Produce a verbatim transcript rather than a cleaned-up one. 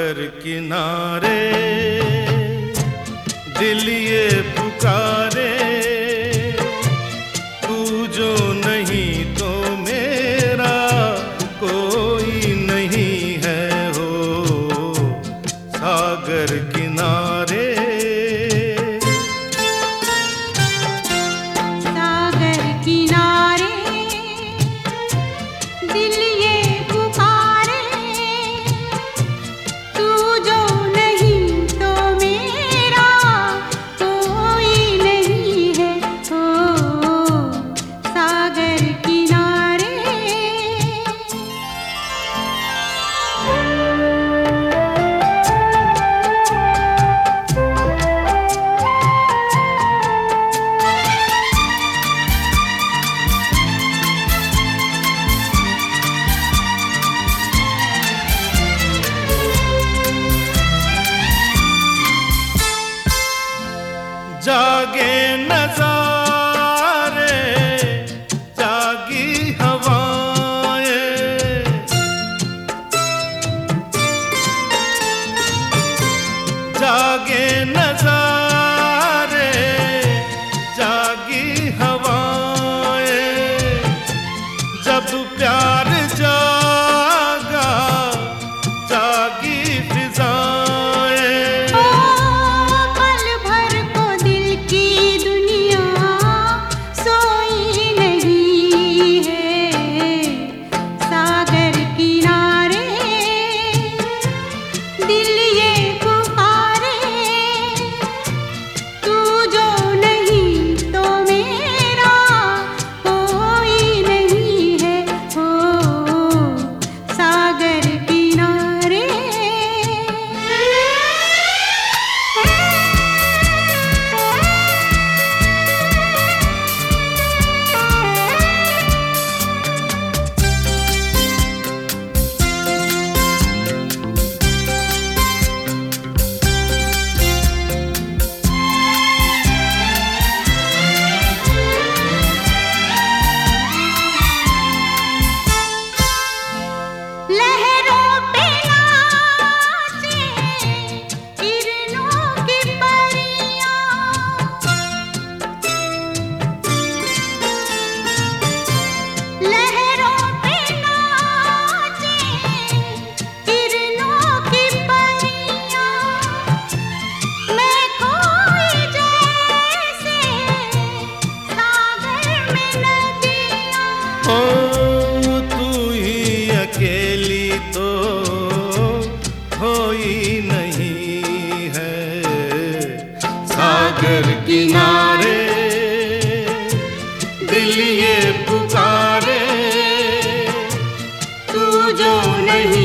सागर किनारे दिल ये पुकारे, तू जो नहीं तो मेरा कोई नहीं है हो सागर किनारे। सागर किनारे दिल ये पुकारे, तू जो नहीं तो मेरा कोई नहीं है हो सागर किनारे। जागे नजारे जागी हवाएं, जागे नजारे जागी हवाएं, जब प्यार जागा जागी फिजाएं। ओ पल भर को दिल की दुनिया सोई नहीं है सागर किनारे, दिल ये पुकारे, तू जो नहीं तो मेरा कोई नहीं है हो सागर किनारे। लहरों पे नाचे किरणों की परियां, लहरों पे नाचे किरणों की परियां, मैं खोई जैसे सागर में नदियां। ओ तू ही अकेली तो कोई नहीं है सागर किनारे, दिल ये पुकारे, तू जो नहीं